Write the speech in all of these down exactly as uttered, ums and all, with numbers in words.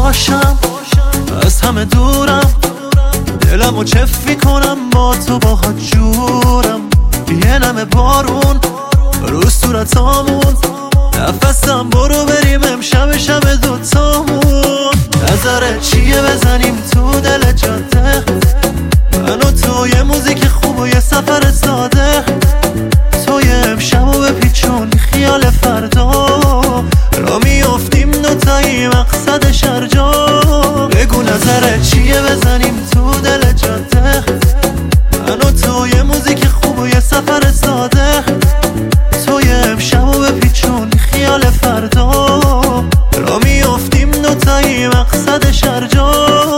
باشم، از همه دورم، دلمو چف میکنم با تو باهات جورم. یه نمه بارون رو صورتامون، نفسم برو بریم امشب شب دوتامون. نظرت چیه بزنیم تو دل جاده، من و تو یه موزیک خوب و یه سفر ساده. تو یه امشب و بپیچون خیال فردا، را میافتیم دوتایی مقصد شرجا. بگو نظرت چیه بزنیم تو دل جاده، من و تو یه موزیک خوب و یه سفر ساده. تو یه امشب و بپیچون خیال فردا، را میافتیم دوتایی مقصد شرجا.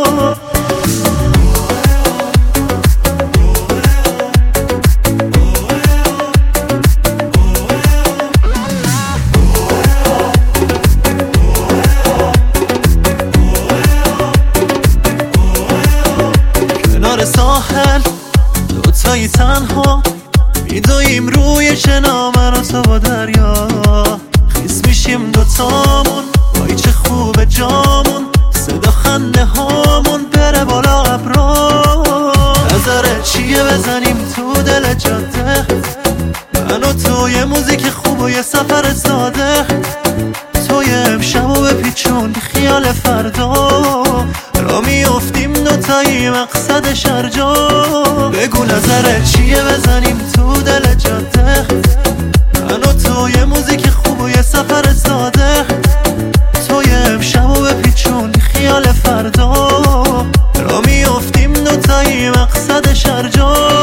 کنار ساحل دوتایی تنها میدویم روی شنا، من و تو با دریا. خیس میشیم دوتامون، وای چه خوبه جامون، صدا خنده هامون بره بالا ابرا. نظرت چیه بزنیم تو دل جاده، من و تو یه موزیک خوب و یه سفر ساده. تو یه امشب و بپیچون خیال فردا، را میافتیم دوتایی مقصد شرجا. بگو نظرت چیه بزنیم تو دل جاده، من و تو یه موزیک خوب و یه سفر ساده. تو یه امشب و بپیچون خیال فردا، را میافتیم دوتایی مقصد شرجا.